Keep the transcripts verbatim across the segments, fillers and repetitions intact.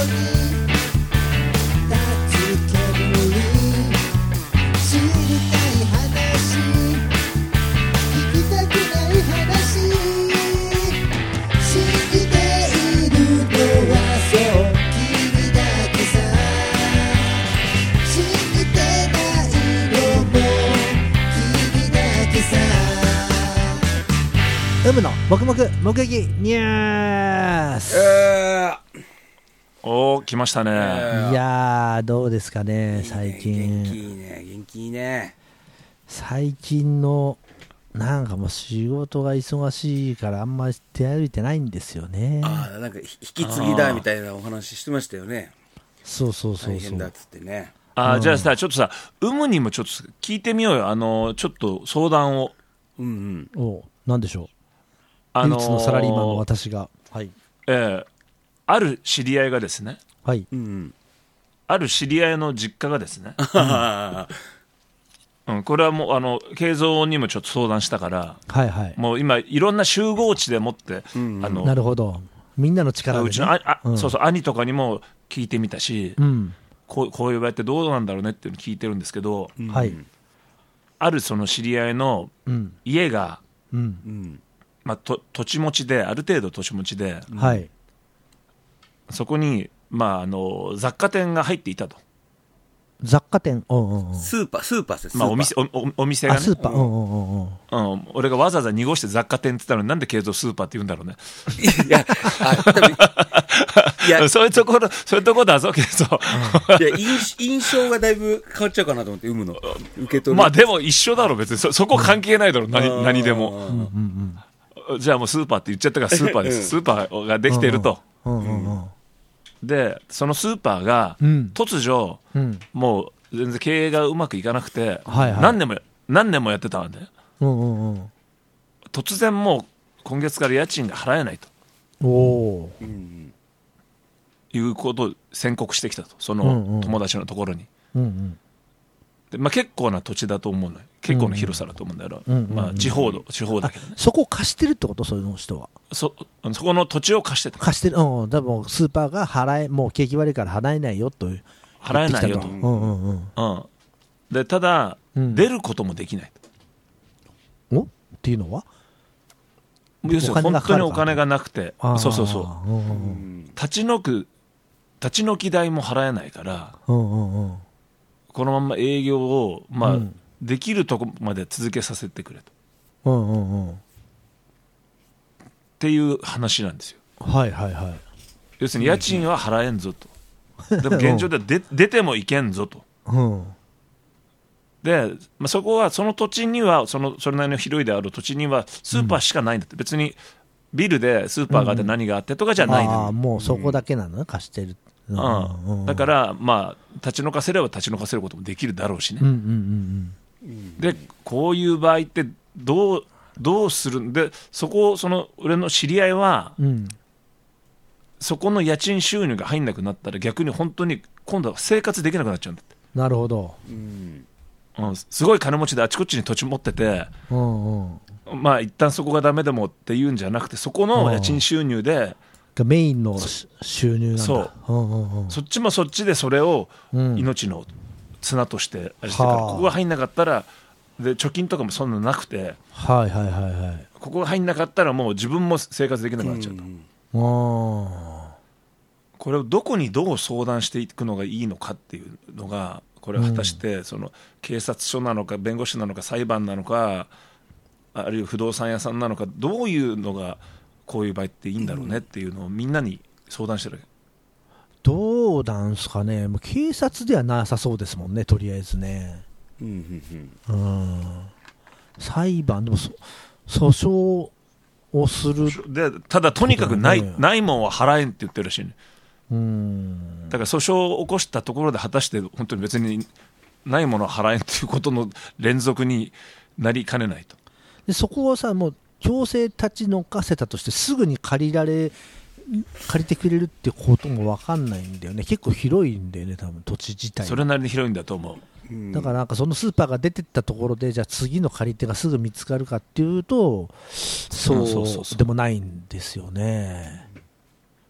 うむの黙々目撃ニュース、 えー、 おー来ましたね、えー、いやーどうですかね最近。 元気いいね元気いいね。 最近のなんかもう仕事が忙しいからあんまり手歩いてないんですよね。 ああなんか引き継ぎだみたいなお話してましたよね。 そうそうそうそう大変だっつってね。 あ、うん、じゃあさちょっとさ有無にもちょっと聞いてみようよ。あのちょっと相談を。 うんうん。おなんでしょう。 あのー、 唯一のサラリーマンの私が、はいえー、ある知り合いがですね、 はいうん、 ある知り合いの実家がですね、うん、これはもうあの慶三にもちょっと相談したから、 はいはい、 もう今いろんな集合地でもって、 うんうん、 あのなるほどみんなの力で、ね、 うちのああ、うん、そうそう兄とかにも聞いてみたし、うん、こう、こういう場合ってどうなんだろうねっていうのを聞いてるんですけど、 うん、 あるその知り合いの家が、 うんうんまあ、と土地持ちである程度土地持ちで、 はい、 そこに、まあ、あの雑貨店が入っていたと。 雑貨店、おうおうおうスーパースーパーです。 まあ、お店 お, お, お店がね、 スーパー、おうおうおううん、俺がわざわざ濁して雑貨店って言ったのになんで慶三スーパーって言うんだろうね。 いやあ多分いやそういうところそういうところだぞ慶三、 うん、いや 印, 印象がだいぶ変わっちゃうかなと思って有無の受け取る。 まあでも一緒だろ別に そ, そこ関係ないだろ、うん、何, 何でも、うんうんうん、じゃあもうスーパーって言っちゃったからスーパーです、うん、スーパーができていると、 うんうんうん、 でそのスーパーが突如、うん、もう全然経営がうまくいかなくて、はいはい、何年も何年もやってたんで、 うんうんうん、 突然もう今月から家賃が払えないと、 おー、 うん、いうことを宣告してきたとその友達のところに、うんうんでまあ、結構な土地だと思うのよ。結構な広さだと思うんだけど、うんうんまあ、地方の地方だけどね。 そこを貸してるってことそういう人はそ, そこの土地を貸してた貸してる、うん、だからもうスーパーが払えもう景気悪いから払えないよと払えないよと、うんうんうんうん、でただ、うん、出ることもできないと。おっていうのは要するに本当にお金がなくてそうそうそう、うんうん、立ち退く立ち退き代も払えないから、うんうんうん、このまま営業を、まあうん、できるとこまで続けさせてくれと、うんうんうん、っていう話なんですよ。 はいはいはい。 要するに家賃は払えんぞと、うん、でも現状では出出てもいけんぞと、うん、で、まあ、そこはその土地には そ, のそれなりの広いである土地にはスーパーしかないんだって、うん、別にビルでスーパーがあって何があってとかじゃないんだ、うん、 あもうそこだけなのね貸してる、 うんうん、だからまあ立ち退かせれば立ち退かせることもできるだろうしね、うんうんうんうん、でこういう場合ってどうどうするんでそこその俺の知り合いは、うん、そこの家賃収入が入んなくなったら逆に本当に今度は生活できなくなっちゃうんだって。 なるほど、 うんうん、すごい金持ちであちこちに土地持ってて、うんうん、まあ一旦そこがダメでもっていうんじゃなくてそこの家賃収入でがメインの収入なんだ。 そう、うんうんうん、そっちもそっちでそれを命の綱としてあれしてから、うん、ここが入んなかったらで貯金とかもそんななくて、 はいはいはいはい、 ここが入んなかったらもう自分も生活できなくなっちゃうと、うん、あこれをどこにどう相談していくのがいいのかっていうのがこれは果たしてその警察署なのか弁護士なのか裁判なのかあるいは不動産屋さんなのかどういうのがこういう場合っていいんだろうねっていうのをみんなに相談してるわけ。 どうなんすかね。もう警察ではなさそうですもんねとりあえずね、うんうんうん、裁判でも訴訟をするでただとにかくない、ね、ないもんは払えんって言ってるらしいね。うんだから訴訟を起こしたところで果たして本当に別にないものは払えんということの連続になりかねないと。 でそこをさもう強制立ち退かせたとしてすぐに借りられ借りてくれるってことも分かんないんだよね。結構広いんだよね多分土地自体それなりに広いんだと思う。 うん、だからなんかそのスーパーが出てったところでじゃあ次の借り手がすぐ見つかるかっていうとそうでもないんですよね。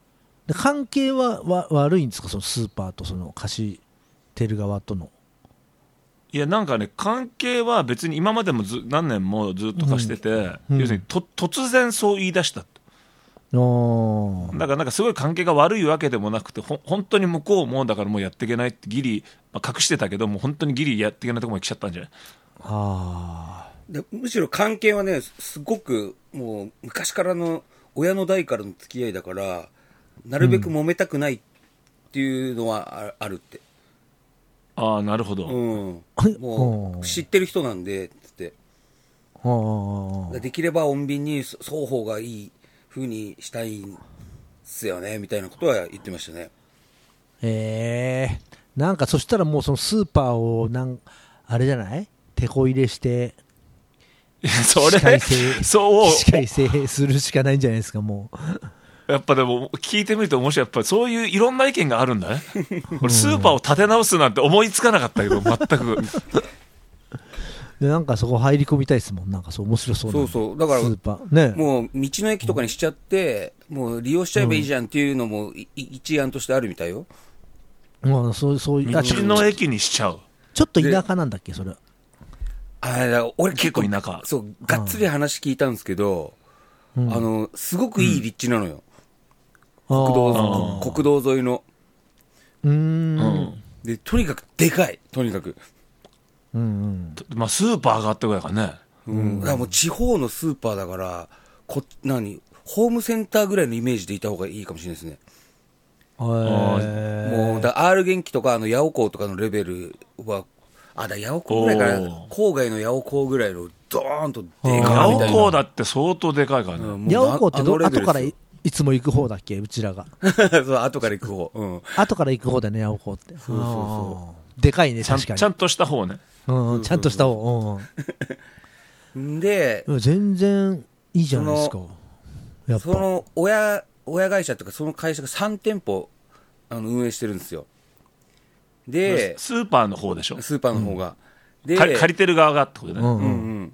で関係はわ悪いんですか、そのスーパーとその貸してる側との。 いやなんかね、関係は別に今までもず何年もずっと貸してて、うん、要するにと突然そう言い出したと。だからなんかすごい関係が悪いわけでもなくて、ほ本当に向こうもだからもうやっていけないってギリ、まあ、隠してたけども本当にギリやっていけないところまで来ちゃったんじゃない。 あでむしろ関係はねすごくもう昔からの親の代からの付き合いだからなるべく揉めたくないっていうのはあるって、 うん、ああなるほど、 うん、もう知ってる人なんでつってできれば穏便に双方がいい風にしたいんすよねみたいなことは言ってましたね。 えー、なんかそしたらもうそのスーパーをなんあれじゃない手こ入れしてそれそう仕改正するしかないんじゃないですか。もうやっぱでも聞いてみると面白い。やっぱりそういういろんな意見があるんだね俺スーパーを立て直すなんて思いつかなかったけど全くでなんかそこ入り込みたいですもん。なんかそう面白そうな。 そうそうだからスーパー、ね、 もう道の駅とかにしちゃって、うん、もう利用しちゃえばいいじゃんっていうのも、うん、一案としてあるみたいよ。 まあそうそういう道の駅にしちゃう。 ちょっと田舎なんだっけそれ。 あれ俺結構田舎そうがっつり話聞いたんですけど、うん、あのすごくいい立地なのよ、うん、国道国道沿いのうーんでとにかくでかいとにかく。 うんうんまあ、スーパーがあったぐらいかね、 うん、だからもう地方のスーパーだからこ何ホームセンターぐらいのイメージでいた方がいいかもしれないですね。もうだ R 元気とかあのヤオコーとかのレベルはあだヤオコーぐらいから郊外のヤオコーぐらいのドーンとでかいみたいな。 ヤオコーだって相当でかいからね、 うん、ヤオコーってど後から い, いつも行く方だっけうちらがそう後から行く方、うん、 後から行く方だねヤオコーって。そうそうそうでかいね確かにちゃんとした方ね、 うん、ちゃんとした方、 うん、で全然いいじゃないですか。 やっぱその親親会社とかその会社がさん店舗あの運営してるんですよ。でスーパーの方でしょ。 スーパーの方が、 うん、で借りてる側がってことね、うんうんうん、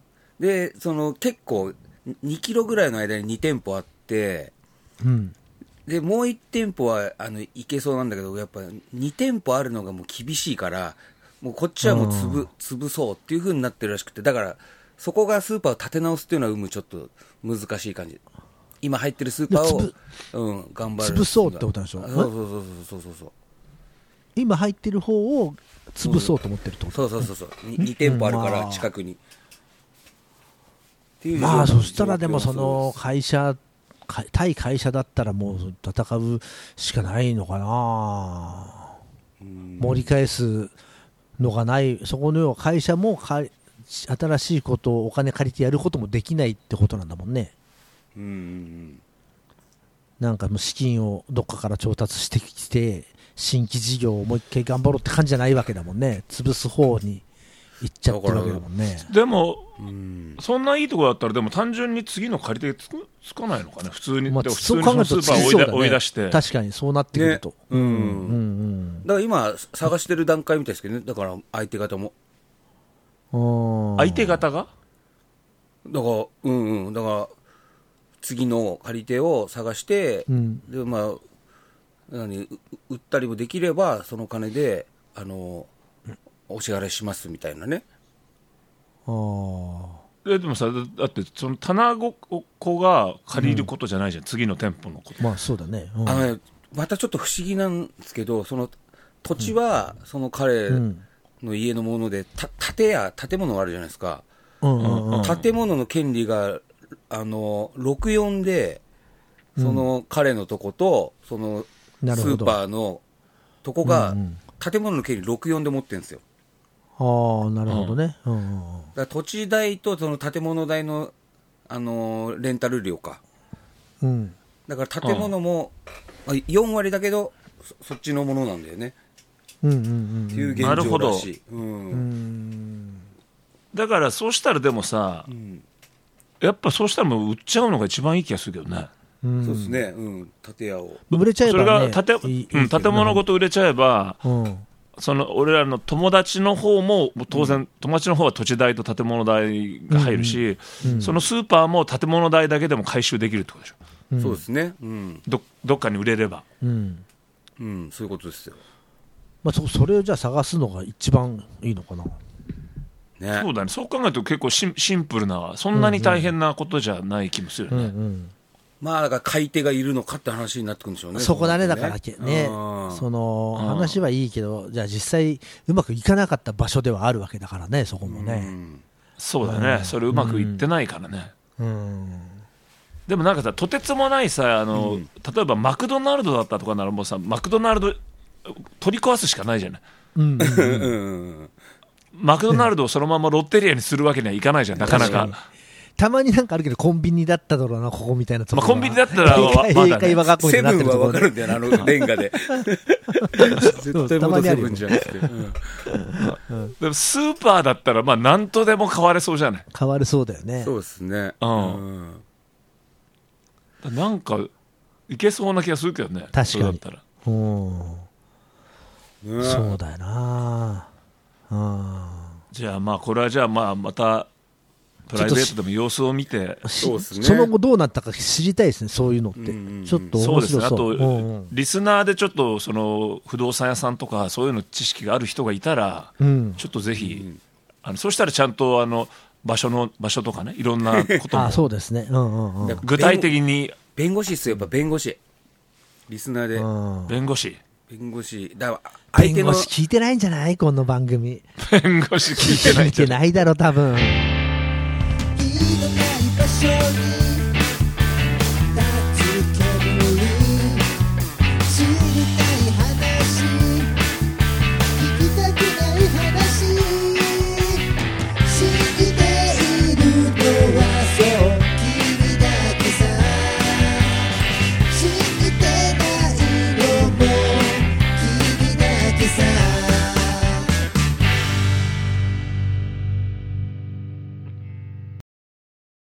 でその結構にキロぐらいの間にに店舗あって、 うん、 でもういち店舗はあの行けそうなんだけどやっぱに店舗あるのがもう厳しいからもうこっちはもうつぶ、潰そうっていう風になってるらしくて、だからそこがスーパーを立て直すっていうのはうむちょっと難しい感じ。今入ってるスーパーを、うん、頑張る潰そうってことでしょ。 そうそうそうそうそうそう今入ってる方を潰そうと思ってるってこと、 そうそうそうそう 2, に店舗あるから近くに、 っていうまあそしたらでもその会社対会社だったらもう戦うしかないのかな。盛り返すのがない。そこの会社もか新しいことをお金借りてやることもできないってことなんだもんね。 うん、 なんかもう資金をどっかから調達してきて新規事業をもう一回頑張ろうって感じじゃないわけだもんね。潰す方に行っちゃってるわけだもんね。 でも、うん、そんないいところだったらでも単純に次の借り手つくつかないのかね普通に、まあ、 普通にそのスーパーを追いだ、ね、追い出して確かにそうなってくると、 ねうんうんうん、だから今探してる段階みたいですけどね。だから相手方も相手方がだからうんうんだから次の借り手を探して、うん、でまあ何売ったりもできればその金であのお支払いしますみたいなね。 あでもさだってその棚子が借りることじゃないじゃん、うん、次の店舗のこと。 まあそうだね、うん、 あのねまたちょっと不思議なんですけどその土地はその彼の家のもので、た建屋建物があるじゃないですか、 うんうんうん、 建物の権利があのろくよんでその彼のとことそのスーパーのとこが建物の権利ろくよんで持ってるんですよ。 ああなるほどね、うんうん、 だから土地代とその建物代の、あのー、レンタル料か、 うん、 だから建物もよん割だけど そ, そっちのものなんだよね、 うんうんうん、 っていう現状らしい、うん、 うんだからそうしたらでもさ、うん、やっぱそうしたらもう売っちゃうのが一番いい気がするけどね。 うん、そうですね、うん、建屋を売れちゃえば、ね、 それが建、いいうん、建物ごと売れちゃえば、うん、その俺らの友達の方も当然、うん、友達の方は土地代と建物代が入るし、うんうんうん、そのスーパーも建物代だけでも回収できるってことでしょ。 うん、そうですね、うん、 ど, どっかに売れれば、 うんうん、そういうことですよ。 まあ、そ, それをじゃあ探すのが一番いいのかな、 ね、そうだね。そう考えると結構 シ, シンプルな、そんなに大変なことじゃない気もするよね、うんうん、 まあだから買い手がいるのかって話になってくるんでしょうね。 そこだね、だからね、その話はいいけど、じゃあ実際うまくいかなかった場所ではあるわけだからね、そこもね、うん、 そうだね、うん、それうまくいってないからね、うんうん、でもなんかさ、とてつもないさ、あの、うん、例えばマクドナルドだったとかならもうさ、マクドナルド取り壊すしかないじゃない、うんうんうん、マクドナルドをそのままロッテリアにするわけにはいかないじゃん、なかなか。 たまになんかあるけど、コンビニだっただろうな、ここみたいなところ、 まあ、コンビニだったら英会話学校になってるところ、 セブンは分かるんだよな、あのレンガで絶対元セブンじゃなくて、 うん、でもスーパーだったらまあ何とでも買われそうじゃない。 買われそうだよね。 そうですね、 うんうん、なんかいけそうな気がするけどね。 確かにそうだったら、うん、 ね、そうだよな、うん、じゃあまあこれはじゃあまあまたプライベートでも様子を見て、 そうですね、その後どうなったか知りたいですね、そういうのって、うんうん、ちょっと面白そう。そうですね、あと、うんうん、 リスナーでちょっとその不動産屋さんとかそういうの知識がある人がいたら、うん、ちょっとぜひ、うん、あのそうしたらちゃんとあの場所の場所とかね、いろんなこともあそうですね、うんうんうん、 具体的に弁護士っすよ、やっぱ弁護士、リスナーで、うん、 弁護士弁護士だから相手の弁護士聞いてないんじゃない、この番組。 弁護士聞いてないんじゃない、 聞いてないだろ多分。 場所に